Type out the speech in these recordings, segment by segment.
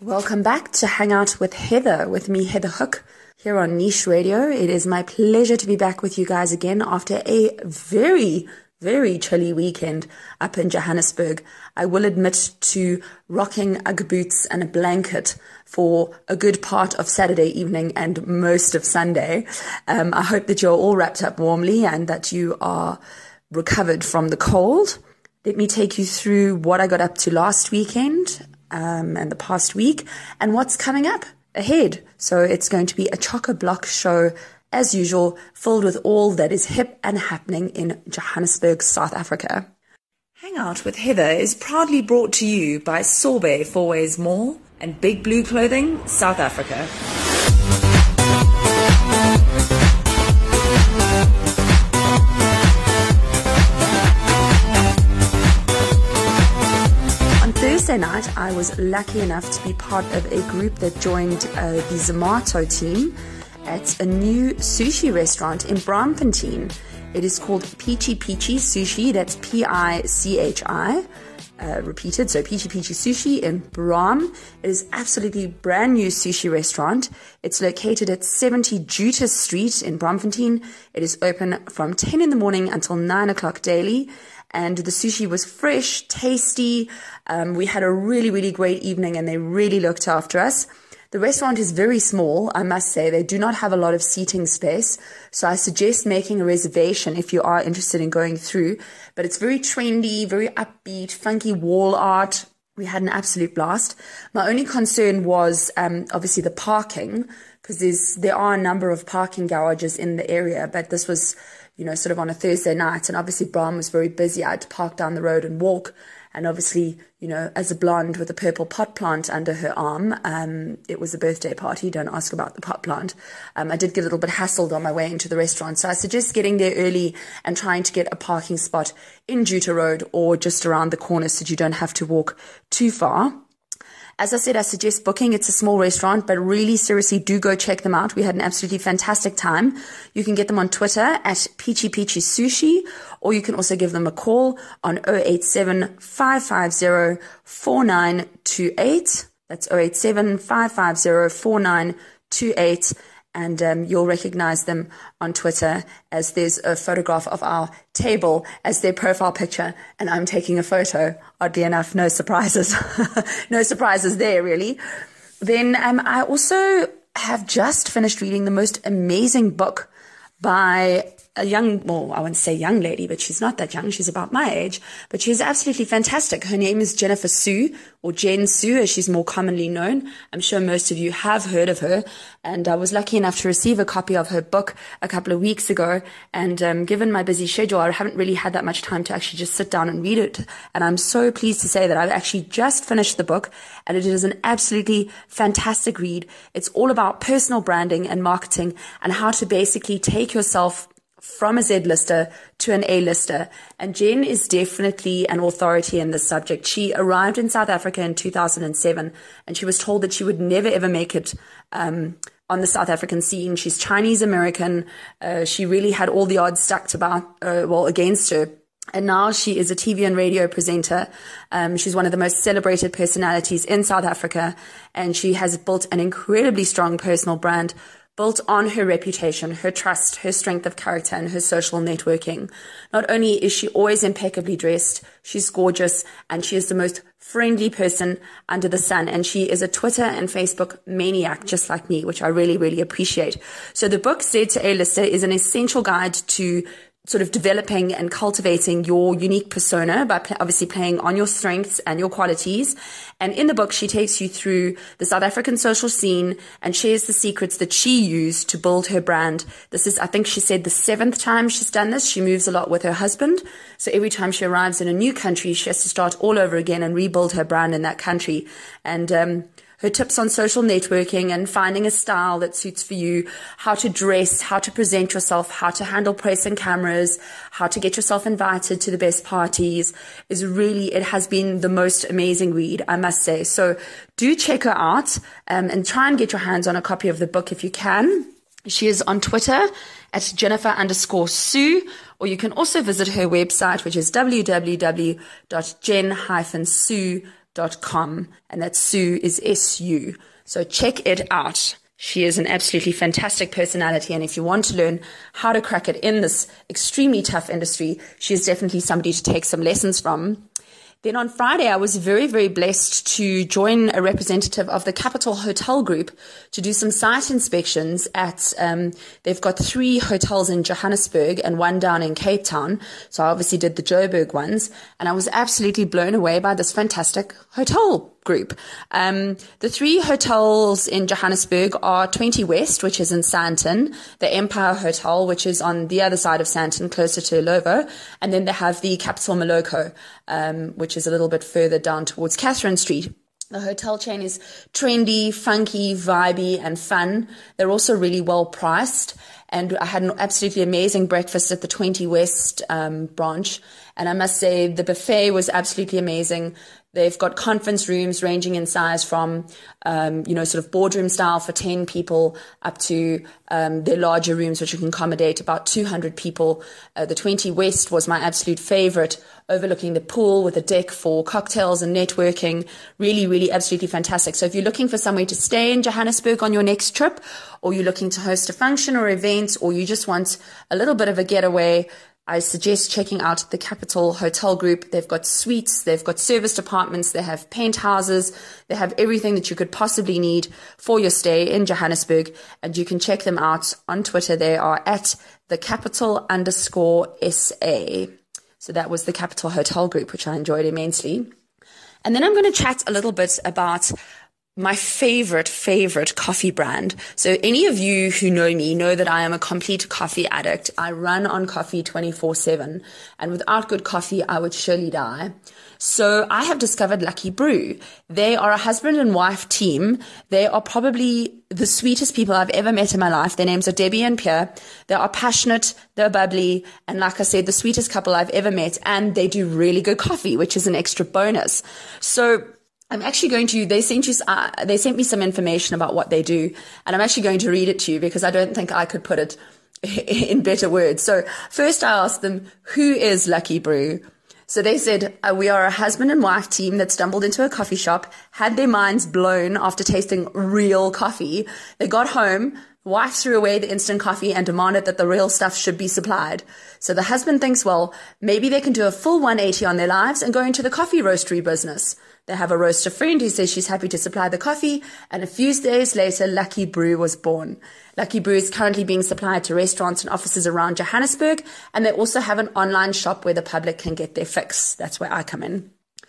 Welcome back to Hang Out with Heather, with me, Heather Hook, here on Niche Radio. It is my pleasure to be back with you guys again after a very, very chilly weekend up in Johannesburg. I will admit to rocking Ugg boots and a blanket for a good part of Saturday evening and most of Sunday. I hope that you're all wrapped up warmly and that you are recovered from the cold. Let me take you through what I got up to last weekend and the past week and what's coming up ahead. So it's going to be a chock-a-block show as usual, filled with all that is hip and happening in Johannesburg, South Africa. Hang Out with Heather is proudly brought to you by Sorbet Fourways Mall and Big Blue Clothing, South Africa. Thursday night, I was lucky enough to be part of a group that joined the Zomato team at a new sushi restaurant in Braamfontein. It is called Peachy Peachy Sushi. That's Pichi. Repeated, so Peachy Peachy Sushi in Braam. It is absolutely brand new sushi restaurant. It's located at 70 Jutas Street in Braamfontein. It is open from 10 in the morning until 9 o'clock daily. And the sushi was fresh, tasty. We had a really, really great evening and they really looked after us. The restaurant is very small, I must say. They do not have a lot of seating space. So I suggest making a reservation if you are interested in going through. But it's very trendy, very upbeat, funky wall art. We had an absolute blast. My only concern was obviously the parking, because there are a number of parking garages in the area. But this was, sort of on a Thursday night. And obviously Braam was very busy. I had to park down the road and walk. And obviously, as a blonde with a purple pot plant under her arm, it was a birthday party. Don't ask about the pot plant. I did get a little bit hassled on my way into the restaurant. So I suggest getting there early and trying to get a parking spot in Juta Road or just around the corner so that you don't have to walk too far. As I said, I suggest booking. It's a small restaurant, but really, seriously, do go check them out. We had an absolutely fantastic time. You can get them on Twitter at Peachy Peachy Sushi, or you can also give them a call on 087 550 4928. That's 087 550 4928. And you'll recognize them on Twitter as there's a photograph of our table as their profile picture, and I'm taking a photo. Oddly enough, no surprises. No surprises there, really. Then I also have just finished reading the most amazing book by a young, well, I wouldn't say young lady, but she's not that young. She's about my age, but she's absolutely fantastic. Her name is Jennifer Sue, or Jen Sue, as she's more commonly known. I'm sure most of you have heard of her. And I was lucky enough to receive a copy of her book a couple of weeks ago. And given my busy schedule, I haven't really had that much time to actually just sit down and read it. And I'm so pleased to say that I've actually just finished the book, and it is an absolutely fantastic read. It's all about personal branding and marketing and how to basically take yourself from a Z-lister to an A-lister. And Jen is definitely an authority in this subject. She arrived in South Africa in 2007, and she was told that she would never ever make it on the South African scene. She's Chinese American. She really had all the odds stacked against her. And now she is a TV and radio presenter. She's one of the most celebrated personalities in South Africa, and she has built an incredibly strong personal brand built on her reputation, her trust, her strength of character, and her social networking. Not only is she always impeccably dressed, she's gorgeous, and she is the most friendly person under the sun. And she is a Twitter and Facebook maniac, just like me, which I really, really appreciate. So the book, Z to A-Lister, is an essential guide to sort of developing and cultivating your unique persona by obviously playing on your strengths and your qualities. And in the book, she takes you through the South African social scene and shares the secrets that she used to build her brand. This is, I think she said, the 7th time she's done this. She moves a lot with her husband. So every time she arrives in a new country, she has to start all over again and rebuild her brand in that country. And her tips on social networking and finding a style that suits for you, how to dress, how to present yourself, how to handle press and cameras, how to get yourself invited to the best parties is really, it has been the most amazing read, I must say. So do check her out and try and get your hands on a copy of the book if you can. She is on Twitter at Jennifer_Sue, or you can also visit her website, which is www.jen-sue.com. and that's Sue is SU. So check it out. She is an absolutely fantastic personality, and if you want to learn how to crack it in this extremely tough industry, she is definitely somebody to take some lessons from. Then on Friday, I was very, very blessed to join a representative of the Capital Hotel Group to do some site inspections at, they've got 3 hotels in Johannesburg and 1 down in Cape Town. So I obviously did the Joburg ones, and I was absolutely blown away by this fantastic hotel group. The 3 hotels in Johannesburg are 20 West, which is in Sandton, the Empire Hotel, which is on the other side of Sandton, closer to Lovo, and then they have the Capital Moloko, which is a little bit further down towards Catherine Street. The hotel chain is trendy, funky, vibey, and fun. They're also really well priced. And I had an absolutely amazing breakfast at the 20 West branch. And I must say the buffet was absolutely amazing. They've got conference rooms ranging in size from, sort of boardroom style for 10 people up to their larger rooms, which can accommodate about 200 people. The 20 West was my absolute favorite, overlooking the pool with a deck for cocktails and networking. Really, really absolutely fantastic. So if you're looking for somewhere to stay in Johannesburg on your next trip, or you're looking to host a function or event, or you just want a little bit of a getaway, I suggest checking out the Capital Hotel Group. They've got suites, they've got service departments, they have penthouses, they have everything that you could possibly need for your stay in Johannesburg. And you can check them out on Twitter. They are at @thecapital_SA. So that was the Capital Hotel Group, which I enjoyed immensely. And then I'm going to chat a little bit about my favorite coffee brand. So any of you who know me know that I am a complete coffee addict. I run on coffee 24/7, and without good coffee, I would surely die. So I have discovered Lucky Brew. They are a husband and wife team. They are probably the sweetest people I've ever met in my life. Their names are Debbie and Pierre. They are passionate, they're bubbly, and like I said, the sweetest couple I've ever met, and they do really good coffee, which is an extra bonus. So I'm actually going to, they sent me some information about what they do, and I'm actually going to read it to you because I don't think I could put it in better words. So first I asked them, who is Lucky Brew? So they said, we are a husband and wife team that stumbled into a coffee shop, had their minds blown after tasting real coffee. They got home, wife threw away the instant coffee and demanded that the real stuff should be supplied. So the husband thinks, well, maybe they can do a full 180 on their lives and go into the coffee roastery business. They have a roaster friend who says she's happy to supply the coffee, and a few days later, Lucky Brew was born. Lucky Brew is currently being supplied to restaurants and offices around Johannesburg, and they also have an online shop where the public can get their fix. That's where I come in.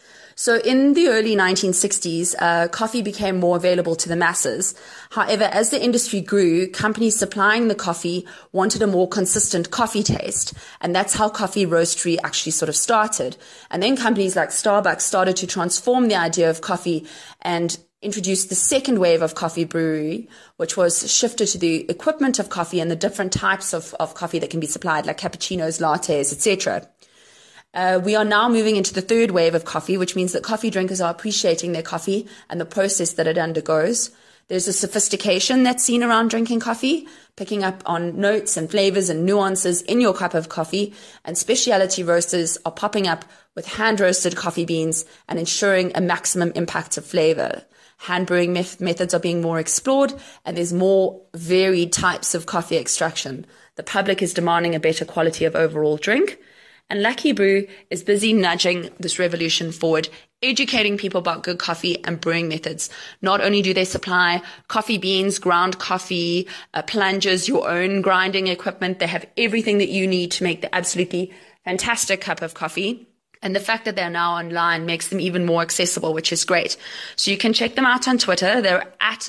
So in the early 1960s, coffee became more available to the masses. However, as the industry grew, companies supplying the coffee wanted a more consistent coffee taste. And that's how coffee roastery actually sort of started. And then companies like Starbucks started to transform the idea of coffee and introduced the second wave of coffee brewery, which was shifted to the equipment of coffee and the different types of coffee that can be supplied, like cappuccinos, lattes, etc. We are now moving into the third wave of coffee, which means that coffee drinkers are appreciating their coffee and the process that it undergoes. There's a sophistication that's seen around drinking coffee, picking up on notes and flavors and nuances in your cup of coffee, and specialty roasters are popping up with hand-roasted coffee beans and ensuring a maximum impact of flavor. Hand brewing methods are being more explored, and there's more varied types of coffee extraction. The public is demanding a better quality of overall drink. And Lucky Brew is busy nudging this revolution forward, educating people about good coffee and brewing methods. Not only do they supply coffee beans, ground coffee, plungers, your own grinding equipment, they have everything that you need to make the absolutely fantastic cup of coffee. And the fact that they're now online makes them even more accessible, which is great. So you can check them out on Twitter. They're at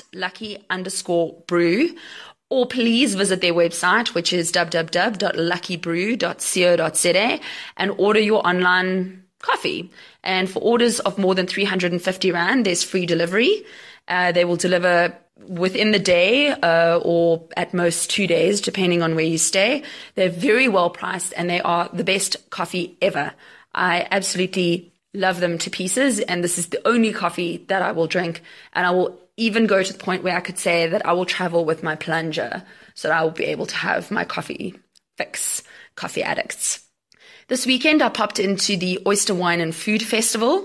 lucky_brew. Or please visit their website, which is www.luckybrew.co.za, and order your online coffee. And for orders of more than 350 Rand, there's free delivery. They will deliver within the day or at most 2 days, depending on where you stay. They're very well priced, and they are the best coffee ever. I absolutely love them to pieces, and this is the only coffee that I will drink, and I will even go to the point where I could say that I will travel with my plunger so that I will be able to have my coffee fix, coffee addicts. This weekend, I popped into the Oyster Wine and Food Festival,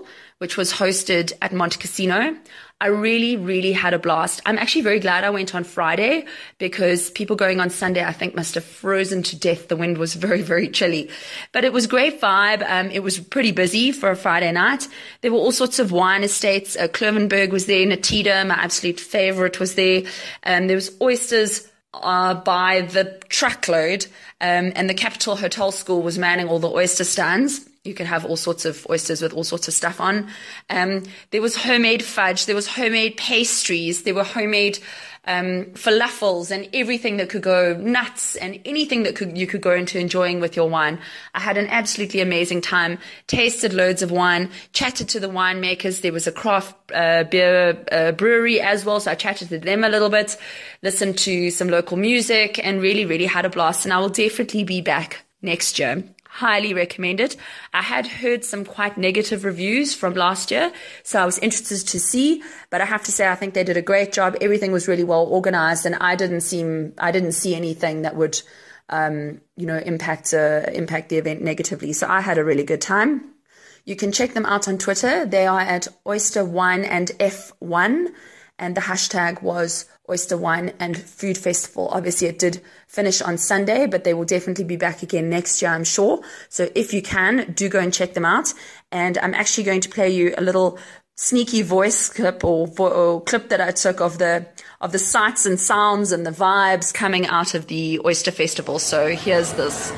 which was hosted at Monte Cassino. I really, really had a blast. I'm actually very glad I went on Friday because people going on Sunday, I think, must have frozen to death. The wind was very, very chilly. But it was great vibe. It was pretty busy for a Friday night. There were all sorts of wine estates. Klovenberg was there. Natita, my absolute favorite, was there. There was oysters by the truckload. And the Capital Hotel School was manning all the oyster stands. You could have all sorts of oysters with all sorts of stuff on. There was homemade fudge. There was homemade pastries. There were homemade falafels and everything that could go nuts and anything that you could go into enjoying with your wine. I had an absolutely amazing time, tasted loads of wine, chatted to the winemakers. There was a craft beer brewery as well, so I chatted to them a little bit, listened to some local music, and really, really had a blast. And I will definitely be back next year. Highly recommended. I had heard some quite negative reviews from last year, so I was interested to see, but I have to say I think they did a great job. Everything was really well organized, and I didn't see anything that would impact the event negatively. So I had a really good time. You can check them out on Twitter. They are at Oyster Wine and F1, and the hashtag was Oyster Wine and Food Festival. Obviously, it did finish on Sunday, but they will definitely be back again next year, I'm sure. So if you can, do go and check them out. And I'm actually going to play you a little sneaky voice clip or clip that I took of the sights and sounds and the vibes coming out of the Oyster Festival. So here's this.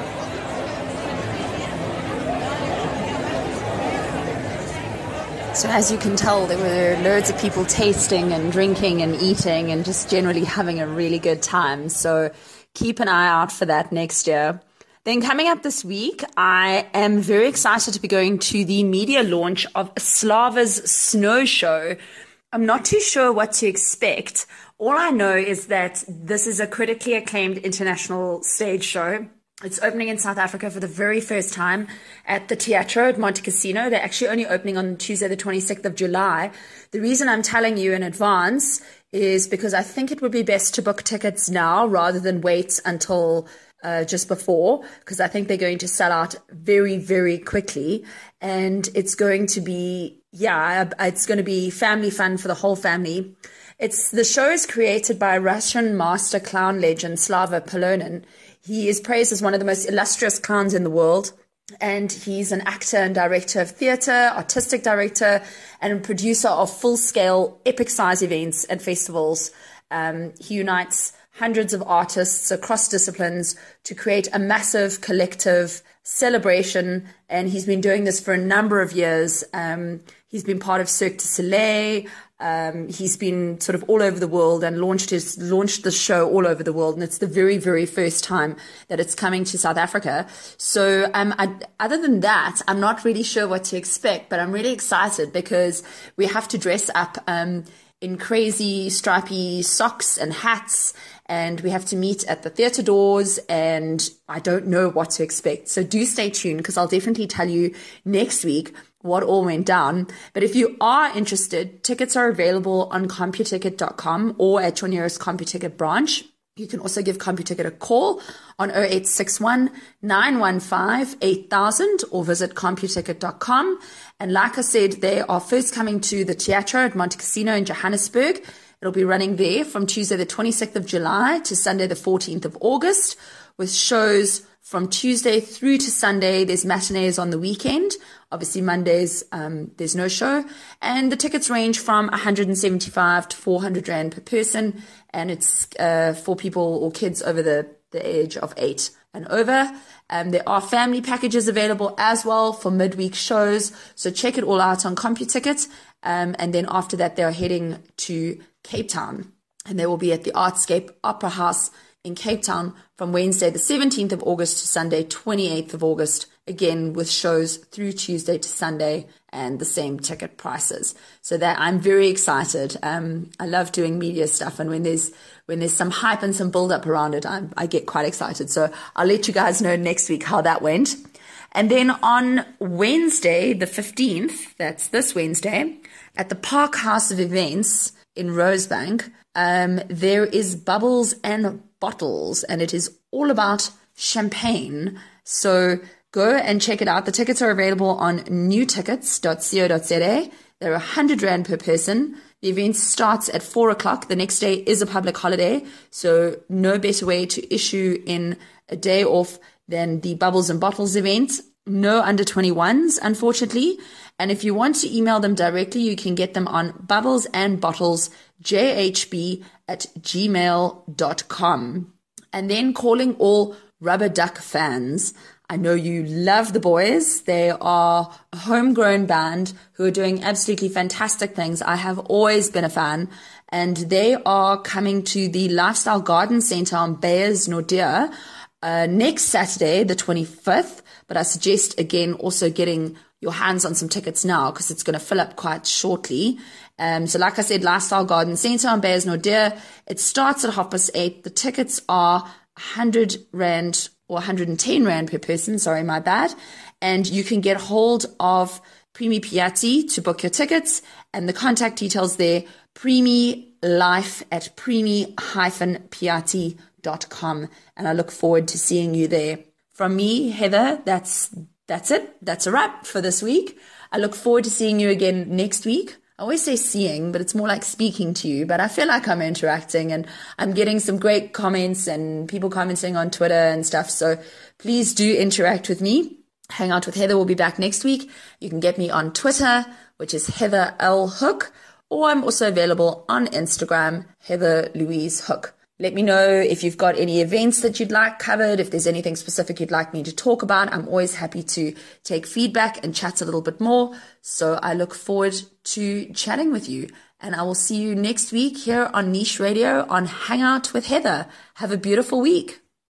So as you can tell, there were loads of people tasting and drinking and eating and just generally having a really good time. So keep an eye out for that next year. Then coming up this week, I am very excited to be going to the media launch of Slava's Snow Show. I'm not too sure what to expect. All I know is that this is a critically acclaimed international stage show. It's opening in South Africa for the very first time at the Teatro at Monte Cassino. They're actually only opening on Tuesday, the 26th of July. The reason I'm telling you in advance is because I think it would be best to book tickets now rather than wait until just before, because I think they're going to sell out very, very quickly. And it's going to be, it's going to be family fun for the whole family. The show is created by Russian master clown legend Slava Polonin. He is praised as one of the most illustrious clowns in the world, and he's an actor and director of theatre, artistic director, and producer of full-scale, epic-size events and festivals. He unites hundreds of artists across disciplines to create a massive collective celebration, and he's been doing this for a number of years. He's been part of Cirque du Soleil. He's been sort of all over the world and launched the show all over the world. And it's the very, very first time that it's coming to South Africa. So, other than that, I'm not really sure what to expect, but I'm really excited because we have to dress up, in crazy stripy socks and hats, and we have to meet at the theatre doors, and I don't know what to expect. So do stay tuned because I'll definitely tell you next week what all went down. But if you are interested, tickets are available on computicket.com or at your nearest CompuTicket branch. You can also give CompuTicket a call on 0861 915 8000 or visit computicket.com. And like I said, they are first coming to the Teatro at Monte Cassino in Johannesburg. It'll be running there from Tuesday the 26th of July to Sunday the 14th of August, with shows from Tuesday through to Sunday. There's matinees on the weekend. Obviously Mondays, there's no show. And the tickets range from 175 to 400 Rand per person. And it's for people or kids over the age of 8 and over. There are family packages available as well for midweek shows. So check it all out on CompuTicket. And then after that, they're heading to Cape Town. And they will be at the Artscape Opera House in Cape Town from Wednesday the 17th of August to Sunday 28th of August, again with shows through Tuesday to Sunday and the same ticket prices. So that I'm very excited. I love doing media stuff, and when there's some hype and some build up around it, I get quite excited. So I'll let you guys know next week how that went. And then on Wednesday the 15th, that's this Wednesday, at the Park House of Events in Rosebank, there is Bubbles and Bottles, and it is all about champagne. So Go and check it out. The tickets are available on newtickets.co.za. They're 100 Rand per person. The event starts at 4 o'clock. The next day is a public holiday, so no better way to issue in a day off than the Bubbles and Bottles event. No under 21s, unfortunately. And if you want to email them directly, you can get them on bubblesandbottlesjhb@gmail.com. And then calling all Rubber Duck fans. I know you love the boys. They are a homegrown band who are doing absolutely fantastic things. I have always been a fan, and they are coming to the Lifestyle Garden Centre on Beyers Naudé next Saturday, the 25th. But I suggest, again, also getting your hands on some tickets now because it's going to fill up quite shortly. So like I said, Lifestyle Garden Centre on Beyers Naudé. It starts at 8:30. The tickets are 100 Rand or 110 Rand per person. Sorry, my bad. And you can get hold of Primi Piatti to book your tickets, and the contact details there, primi-piatti.com. And I look forward to seeing you there. From me, Heather, that's it. That's a wrap for this week. I look forward to seeing you again next week. I always say seeing, but it's more like speaking to you. But I feel like I'm interacting, and I'm getting some great comments and people commenting on Twitter and stuff. So please do interact with me. Hang Out with Heather will be back next week. You can get me on Twitter, which is Heather L. Hook, or I'm also available on Instagram, Heather Louise Hook. Let me know if you've got any events that you'd like covered, if there's anything specific you'd like me to talk about. I'm always happy to take feedback and chat a little bit more. So I look forward to chatting with you. And I will see you next week here on Niche Radio on Hangout with Heather. Have a beautiful week.